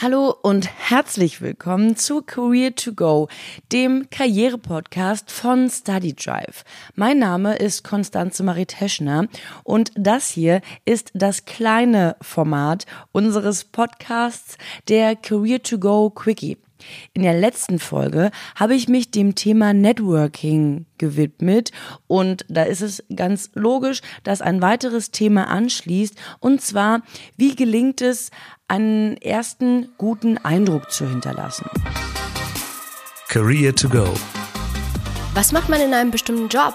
Hallo und herzlich willkommen zu Career to Go, dem Karriere-Podcast von Study Drive. Mein Name ist Konstanze Marie Teschner und das hier ist das kleine Format unseres Podcasts, der Career to Go Quickie. In der letzten Folge habe ich mich dem Thema Networking gewidmet und da ist es ganz logisch, dass ein weiteres Thema anschließt, und zwar, wie gelingt es, einen ersten guten Eindruck zu hinterlassen. Career to Go. Was macht man in einem bestimmten Job?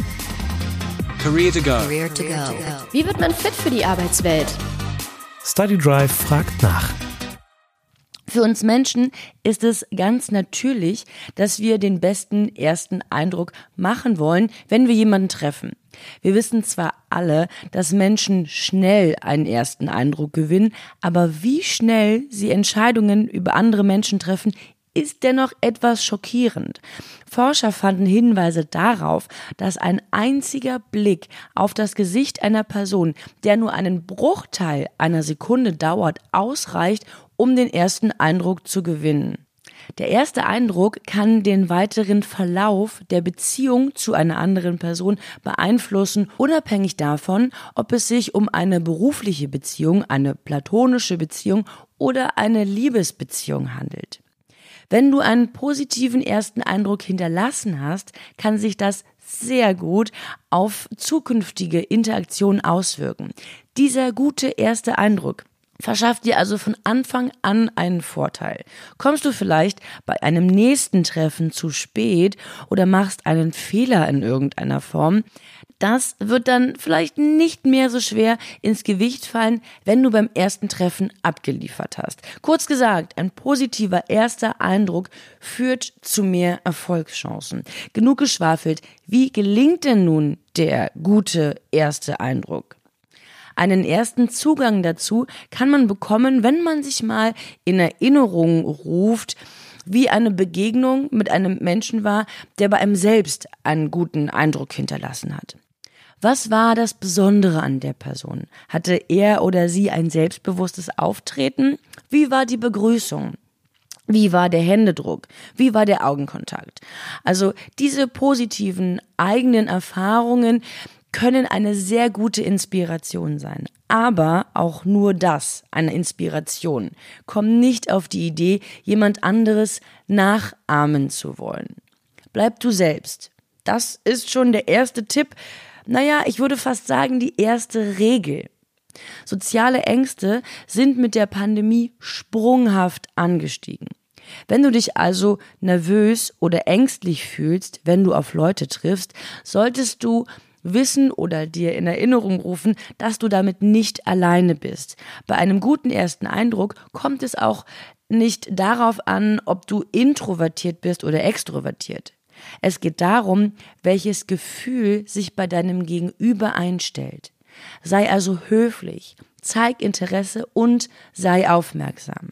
Career to Go. Career to Go. Wie wird man fit für die Arbeitswelt? Study Drive fragt nach. Für uns Menschen ist es ganz natürlich, dass wir den besten ersten Eindruck machen wollen, wenn wir jemanden treffen. Wir wissen zwar alle, dass Menschen schnell einen ersten Eindruck gewinnen, aber wie schnell sie Entscheidungen über andere Menschen treffen, ist dennoch etwas schockierend. Forscher fanden Hinweise darauf, dass ein einziger Blick auf das Gesicht einer Person, der nur einen Bruchteil einer Sekunde dauert, ausreicht, um den ersten Eindruck zu gewinnen. Der erste Eindruck kann den weiteren Verlauf der Beziehung zu einer anderen Person beeinflussen, unabhängig davon, ob es sich um eine berufliche Beziehung, eine platonische Beziehung oder eine Liebesbeziehung handelt. Wenn du einen positiven ersten Eindruck hinterlassen hast, kann sich das sehr gut auf zukünftige Interaktionen auswirken. Dieser gute erste Eindruck verschafft dir also von Anfang an einen Vorteil. Kommst du vielleicht bei einem nächsten Treffen zu spät oder machst einen Fehler in irgendeiner Form, das wird dann vielleicht nicht mehr so schwer ins Gewicht fallen, wenn du beim ersten Treffen abgeliefert hast. Kurz gesagt, ein positiver erster Eindruck führt zu mehr Erfolgschancen. Genug geschwafelt, wie gelingt denn nun der gute erste Eindruck? Einen ersten Zugang dazu kann man bekommen, wenn man sich mal in Erinnerung ruft, wie eine Begegnung mit einem Menschen war, der bei einem selbst einen guten Eindruck hinterlassen hat. Was war das Besondere an der Person? Hatte er oder sie ein selbstbewusstes Auftreten? Wie war die Begrüßung? Wie war der Händedruck? Wie war der Augenkontakt? Also diese positiven eigenen Erfahrungen können eine sehr gute Inspiration sein. Aber auch nur das, eine Inspiration. Komm nicht auf die Idee, jemand anderes nachahmen zu wollen. Bleib du selbst. Das ist schon der erste Tipp. Naja, ich würde fast sagen, die erste Regel. Soziale Ängste sind mit der Pandemie sprunghaft angestiegen. Wenn du dich also nervös oder ängstlich fühlst, wenn du auf Leute triffst, solltest du wissen oder dir in Erinnerung rufen, dass du damit nicht alleine bist. Bei einem guten ersten Eindruck kommt es auch nicht darauf an, ob du introvertiert bist oder extrovertiert. Es geht darum, welches Gefühl sich bei deinem Gegenüber einstellt. Sei also höflich, zeig Interesse und sei aufmerksam.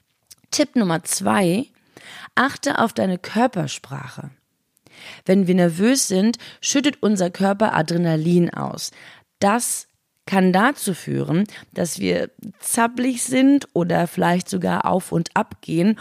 Tipp Nummer 2: Achte auf deine Körpersprache. Wenn wir nervös sind, schüttet unser Körper Adrenalin aus. Das kann dazu führen, dass wir zappelig sind oder vielleicht sogar auf und ab gehen,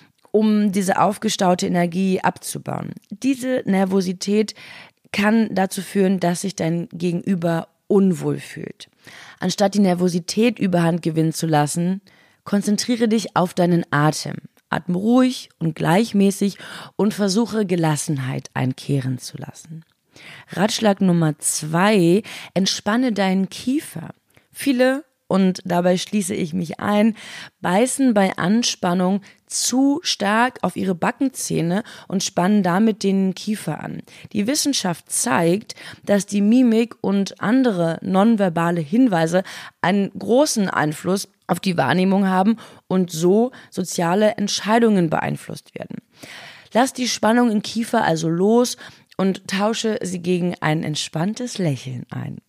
um diese aufgestaute Energie abzubauen. Diese Nervosität kann dazu führen, dass sich dein Gegenüber unwohl fühlt. Anstatt die Nervosität überhand gewinnen zu lassen, konzentriere dich auf deinen Atem. Atme ruhig und gleichmäßig und versuche Gelassenheit einkehren zu lassen. Ratschlag Nummer 2: Entspanne deinen Kiefer. Viele, und dabei schließe ich mich ein, beißen bei Anspannung zu stark auf ihre Backenzähne und spannen damit den Kiefer an. Die Wissenschaft zeigt, dass die Mimik und andere nonverbale Hinweise einen großen Einfluss auf die Wahrnehmung haben und so soziale Entscheidungen beeinflusst werden. Lass die Spannung im Kiefer also los und tausche sie gegen ein entspanntes Lächeln ein.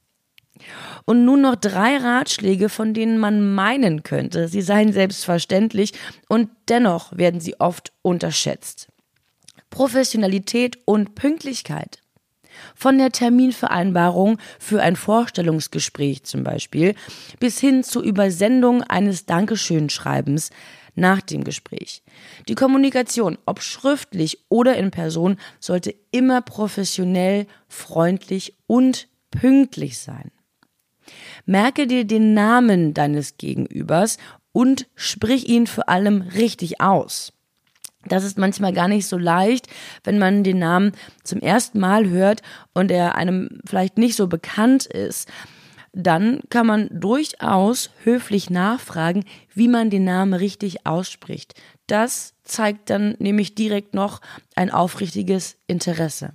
Und nun noch 3 Ratschläge, von denen man meinen könnte, sie seien selbstverständlich und dennoch werden sie oft unterschätzt. Professionalität und Pünktlichkeit. Von der Terminvereinbarung für ein Vorstellungsgespräch zum Beispiel bis hin zur Übersendung eines Dankeschön-Schreibens nach dem Gespräch. Die Kommunikation, ob schriftlich oder in Person, sollte immer professionell, freundlich und pünktlich sein. Merke dir den Namen deines Gegenübers und sprich ihn vor allem richtig aus. Das ist manchmal gar nicht so leicht, wenn man den Namen zum ersten Mal hört und er einem vielleicht nicht so bekannt ist. Dann kann man durchaus höflich nachfragen, wie man den Namen richtig ausspricht. Das zeigt dann nämlich direkt noch ein aufrichtiges Interesse.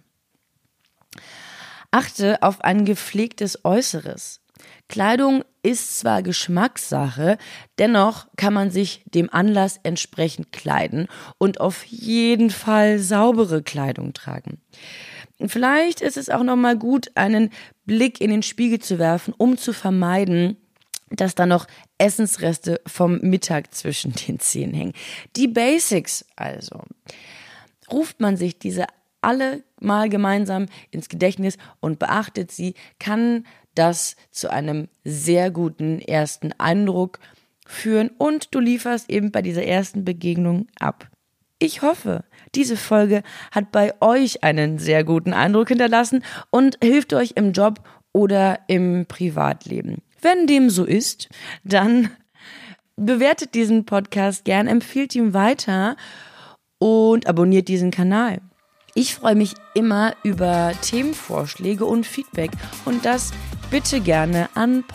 Achte auf ein gepflegtes Äußeres. Kleidung ist zwar Geschmackssache, dennoch kann man sich dem Anlass entsprechend kleiden und auf jeden Fall saubere Kleidung tragen. Vielleicht ist es auch nochmal gut, einen Blick in den Spiegel zu werfen, um zu vermeiden, dass da noch Essensreste vom Mittag zwischen den Zähnen hängen. Die Basics also. Ruft man sich diese alle mal gemeinsam ins Gedächtnis und beachtet sie, kann das zu einem sehr guten ersten Eindruck führen und du lieferst eben bei dieser ersten Begegnung ab. Ich hoffe, diese Folge hat bei euch einen sehr guten Eindruck hinterlassen und hilft euch im Job oder im Privatleben. Wenn dem so ist, dann bewertet diesen Podcast gern, empfiehlt ihn weiter und abonniert diesen Kanal. Ich freue mich immer über Themenvorschläge und Feedback und das bitte gerne an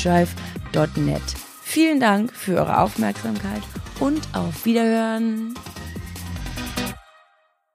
podcast@studydrive.net. Vielen Dank für eure Aufmerksamkeit und auf Wiederhören.